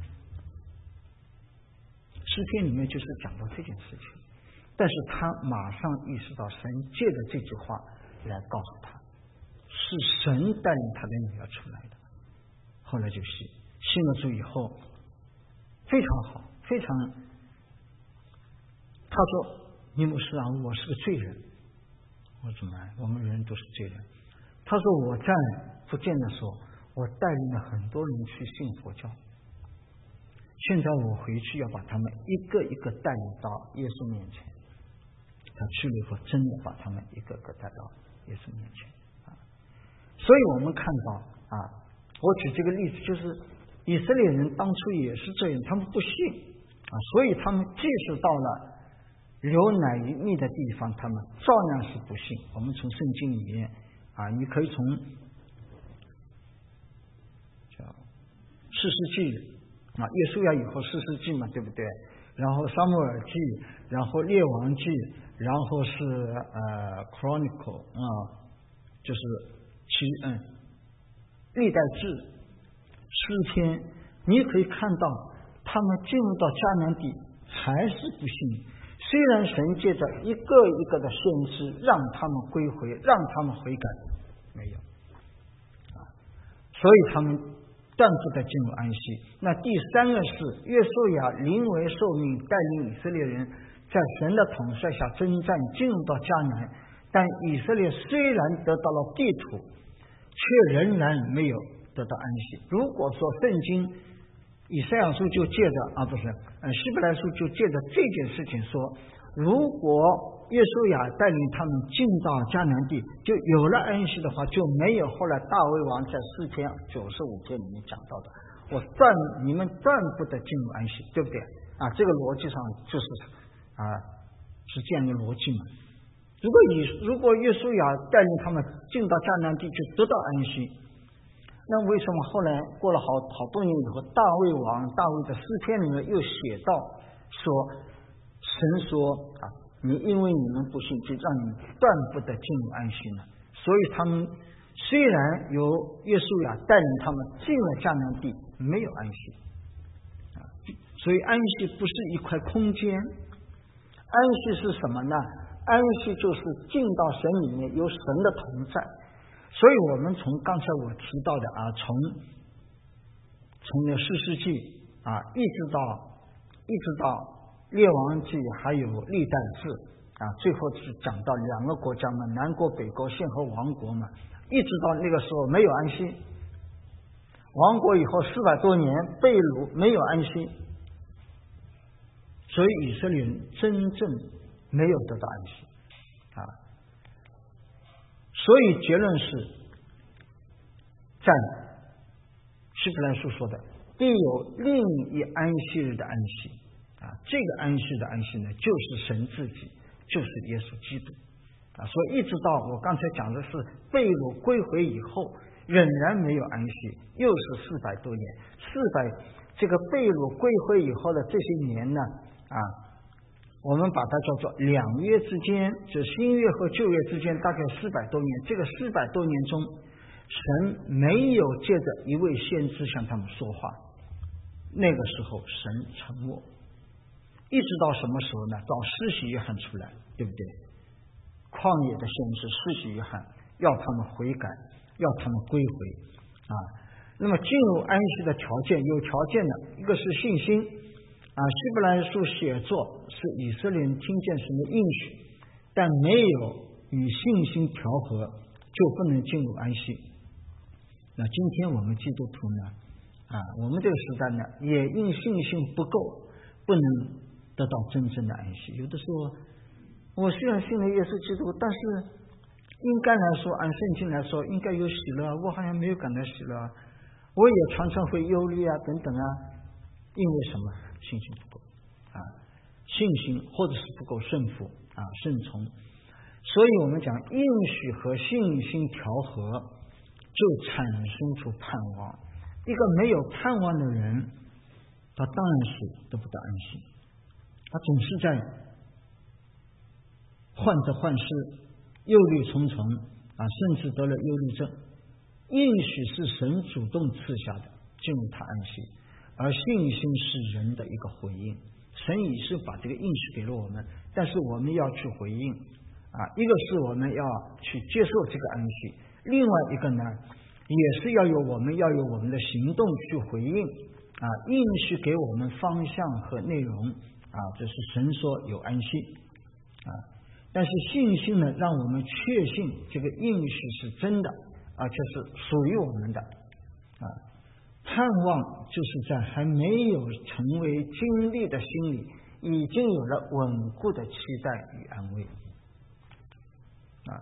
诗篇里面就是讲到这件事情，但是他马上意识到神借着这句话来告诉他，是神带领他的女儿出来的。后来就信信了主以后非常好，非常。他说尼姆斯啊，我是个罪人。我怎么办？我们人都是罪人。他说我在福建的时候，我带领了很多人去信佛教，现在我回去要把他们一个一个带领到耶稣面前。他去了以后，真的把他们一个个带到耶稣面前啊！所以我们看到啊，我举这个例子，就是以色列人当初也是这样，他们不信啊，所以他们即使到了流奶与蜜的地方，他们照样是不信。我们从圣经里面啊，你可以从叫士师记啊，约书亚以后士师记嘛，对不对？然后撒母耳记，然后列王记，然后是呃 Chronicle 啊，就是其嗯历代志、诗篇，你可以看到他们进入到迦南地还是不信。虽然神借着一个一个的先知让他们归回，让他们悔改，没有啊，所以他们断不得进入安息。那第三个是约书亚临危受命，带领以色列人在神的统帅下征战，进入到迦南。但以色列虽然得到了地土，却仍然没有得到安息。如果说圣经以赛亚书就借着啊不是呃希伯来书就借着这件事情说，如果约书亚带领他们进到迦南地就有了安息的话，就没有后来大卫王在诗篇九十五篇里面讲到的，我断你们断不得进入安息，对不对啊？这个逻辑上就是啊是这样一个逻辑嘛。如果以如果约书亚带领他们进到迦南地就得到安息，那为什么后来过了好好多年以后，大卫王大卫的诗篇里面又写到说，神说啊，你因为你们不信，就让你断不得进入安息呢。所以他们虽然有约书亚带领他们进了迦南地，没有安息啊。所以安息不是一块空间，安息是什么呢？安息就是进到神里面，有神的同在。所以我们从刚才我提到的啊，从从那士师记啊，一直到一直到列王记，还有历代志啊，最后是讲到两个国家嘛，南国北国现和王国嘛，一直到那个时候没有安息。亡国以后四百多年被掳，没有安息，所以以色列人真正没有得到安息啊。所以结论是，在希伯来书说的，必有另一安息日的安息啊。这个安息的安息呢，就是神自己，就是耶稣基督啊。所以一直到我刚才讲的是被掳归回以后，仍然没有安息，又是四百多年。四百这个被掳归回以后的这些年呢啊。我们把它叫做两约之间，就新约和旧约之间大概四百多年。这个四百多年中，神没有借着一位先知向他们说话，那个时候神沉默，一直到什么时候呢？到施洗约翰出来，对不对？旷野的先知施洗约翰要他们悔改，要他们归回啊。那么进入安息的条件有条件的，一个是信心。啊，希伯来书写作是以色列人听见神的应许，但但没有与信心调和，就不能进入安息。那今天我们基督徒呢，啊，我们这个时代呢，也因信心不够，不能得到真正的安息。有的时候，我虽然信了耶稣基督，但是应该来说，按圣经来说，应该有喜乐，我好像没有感到喜乐，我也常常会忧虑啊，等等啊，因为什么？信心不够啊，信心或者是不够顺服啊，顺从。所以我们讲应许和信心调和，就产生出盼望。一个没有盼望的人，他当然是得不到安息，他总是在患得患失、忧虑重重啊，甚至得了忧虑症。应许是神主动赐下的，进入他安息，而信心是人的一个回应。神已是把这个应许给了我们，但是我们要去回应啊。一个是我们要去接受这个安息，另外一个呢，也是要有我们要有我们的行动去回应啊。应许给我们方向和内容啊，这是神说有安息啊。但是信心呢，让我们确信这个应许是真的，而且是属于我们的啊。盼望就是在还没有成为经历的心里，已经有了稳固的期待与安慰啊。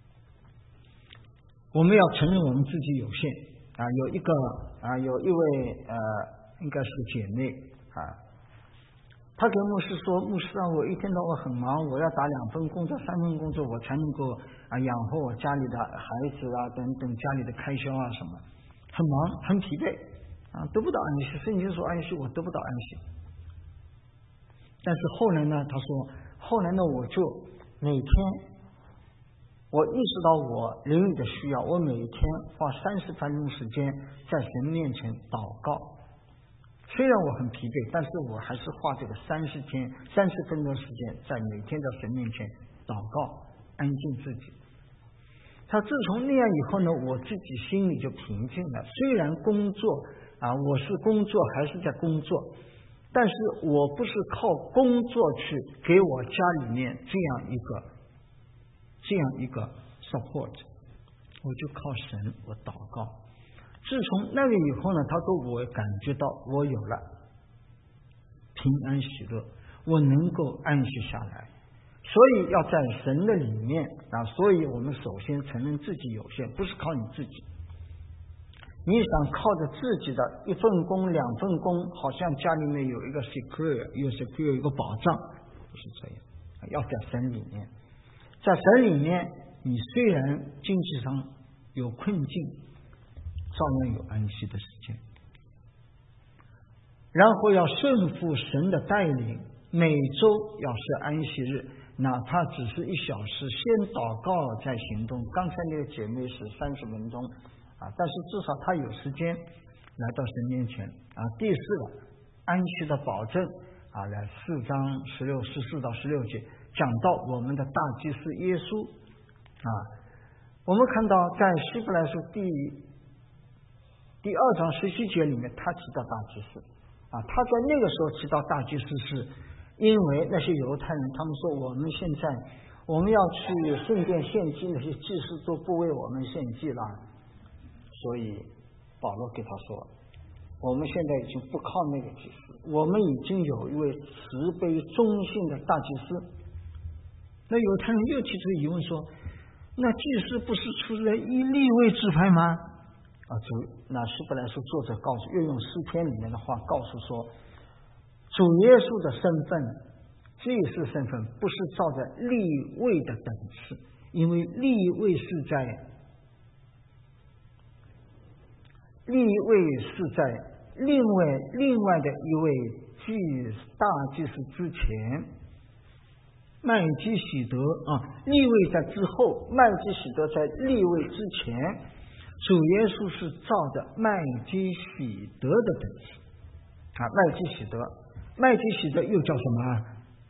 我们要承认我们自己有限啊。有一个啊，有一位呃，应该是姐妹啊，她给牧师说：“牧师啊，我一天到晚很忙，我要打两份工作、三份工作，我才能够啊养活我家里的孩子啊，等等家里的开销啊什么，很忙，很疲惫啊，得不到安息。圣经说安息，我得不到安息。但是后来呢，她说，后来呢，我就每天，我意识到我灵里的需要，我每天花三十分钟时间在神面前祷告。虽然我很疲惫，但是我还是花这个三十天、三十分钟时间，在每天在神面前祷告，安静自己。他自从那样以后呢，我自己心里就平静了。虽然工作啊，我是工作还是在工作，但是我不是靠工作去给我家里面这样一个这样一个 support， 我就靠神，我祷告。自从那个以后呢，他说我感觉到我有了平安喜乐，我能够安息下来。所以要在神的里面啊，所以我们首先承认自己有限，不是靠你自己。你想靠着自己的一份工、两份工，好像家里面有一个 secure， 有 secure 有一个保障，不是这样。要在神里面，在神里面，你虽然经济上有困境，照样有安息的时间。然后要顺服神的带领，每周要是安息日，哪怕只是一小时，先祷告再行动。刚才那个姐妹是三十分钟啊，但是至少她有时间来到神面前啊。第四个，安息的保证啊，来四章十六十四到十六节讲到我们的大祭司耶稣啊。我们看到在希伯来书第第二章十七节里面，他提到大祭司啊，他在那个时候提到大祭司，是因为那些犹太人他们说，我们现在我们要去圣殿献祭，那些祭司都不为我们献祭了，所以保罗给他说，我们现在已经不靠那个祭司，我们已经有一位慈悲忠信的大祭司。那犹太人又提出疑问说，那祭司不是出来以利未支派吗？啊，主那希伯来书作者告诉，又用诗篇里面的话告诉说，主耶稣的身份，祭司身份不是照着利未的等次，因为利未是在利未是在另外另外的一位祭大祭司之前，麦基洗德啊，利未在之后，麦基洗德在利未之前，主耶稣是照着麦基洗德的等次啊，麦基洗德，麦基洗德又叫什么？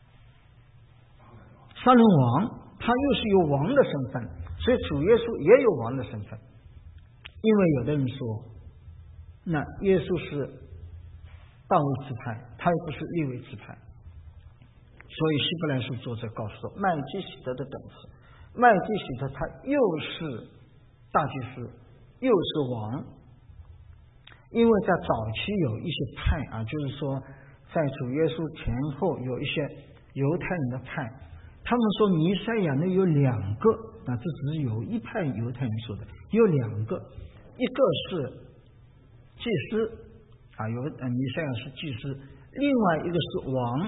撒冷王，他又是有王的身份，所以主耶稣也有王的身份。因为有的人说，那耶稣是大卫支派，他又不是利未支派。 所以希伯来书作者告诉说，麦基洗德的等次，麦基洗德他又是大祭司，又是王。因为在早期有一些派啊，就是说在主耶稣前后有一些犹太人的派，他们说弥赛亚呢有两个啊，这只是有一派犹太人说的，有两个，一个是祭司啊，有呃弥赛亚是祭司，另外一个是王。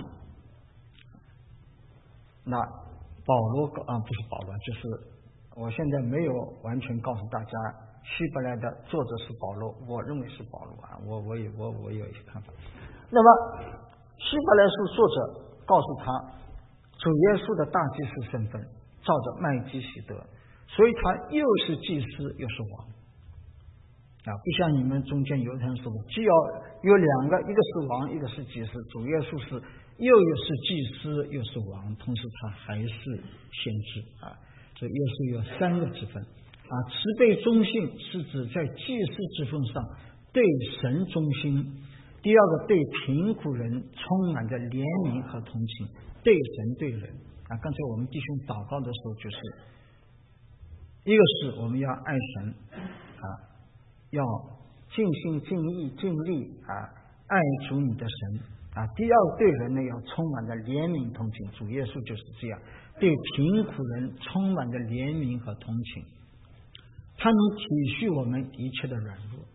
那保罗啊，不是保罗，就是我现在没有完全告诉大家，希伯来的作者是保罗，我认为是保罗啊，我我也我我有一些看法。那么希伯来书作者告诉他，主耶稣的大祭司身份照着麦基洗德，所以他又是祭司又是王啊，不像你们中间犹太人说的，既要有两个，一个是王，一个是祭司，主耶稣是又又是祭司又是王，同时他还是先知啊，所以耶稣有三个之分啊。慈悲忠信是指在祭司之分上对神忠心，第二个对贫苦人充满着怜悯和同情，对神对人啊。刚才我们弟兄祷告的时候，就是一个是我们要爱神啊，要尽心尽意尽力啊爱主你的神啊。第二对人呢要充满着怜悯同情，主耶稣就是这样，对贫苦人充满着怜悯和同情，他能体恤我们一切的软弱。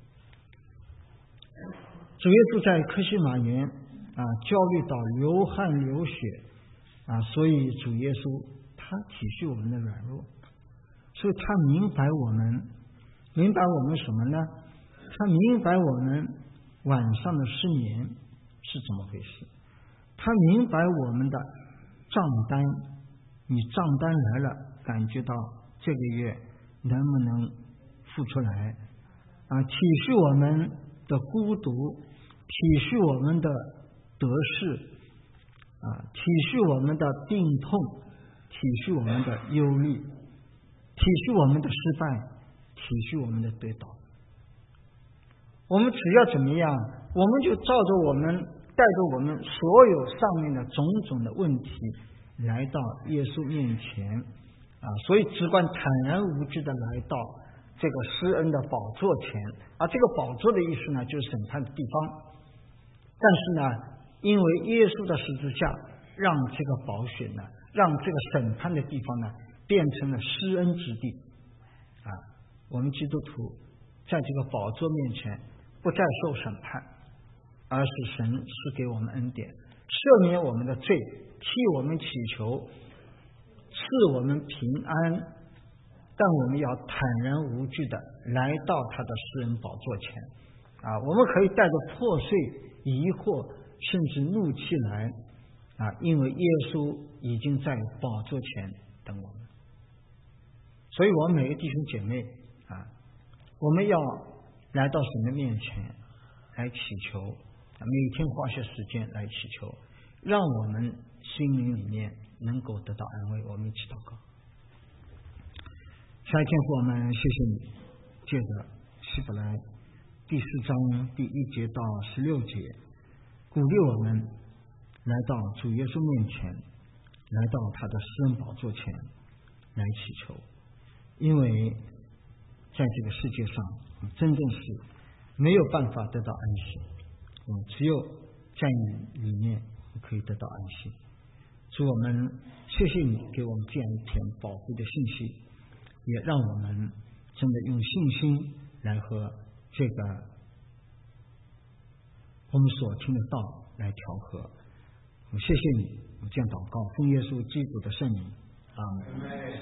主耶稣在客西马园啊焦虑到流汗流血啊，所以主耶稣他体恤我们的软弱，所以他明白我们明白我们什么呢？他明白我们晚上的失眠是怎么回事，他明白我们的账单，你账单来了，感觉到这个月能不能付出来啊？体恤我们的孤独，体恤我们的得失啊，体恤我们的病痛，体恤我们的忧虑，体恤我们的失败，体恤我们的跌倒。我们只要怎么样，我们就照着我们带着我们所有上面的种种的问题来到耶稣面前啊，所以只管坦然无惧的来到这个施恩的宝座前啊。这个宝座的意思呢，就是审判的地方。但是呢，因为耶稣的十字架，让这个宝血呢，让这个审判的地方呢，变成了施恩之地啊。我们基督徒在这个宝座面前不再受审判，而是神赐给我们恩典，赦免我们的罪，替我们祈求，赐我们平安。但我们要坦然无惧的来到他的施恩宝座前啊，我们可以带着破碎、疑惑甚至怒气来啊，因为耶稣已经在宝座前等我们。所以我们每个弟兄姐妹啊，我们要来到神的面前来祈求，每天花些时间来祈求，让我们心灵里面能够得到安慰。我们一起祷告。下一天父，我们谢谢你，借着希伯来第四章第一节到十六节，鼓励我们来到主耶稣面前，来到他的施恩宝座前来祈求。因为在这个世界上真正是没有办法得到安息，我们只有在你里面可以得到安息。主，我们谢谢你给我们这样一篇宝贵的信息，也让我们真的用信心来和这个我们所听的道来调和。我谢谢你，我这样祷告，奉耶稣基督的圣名，阿们。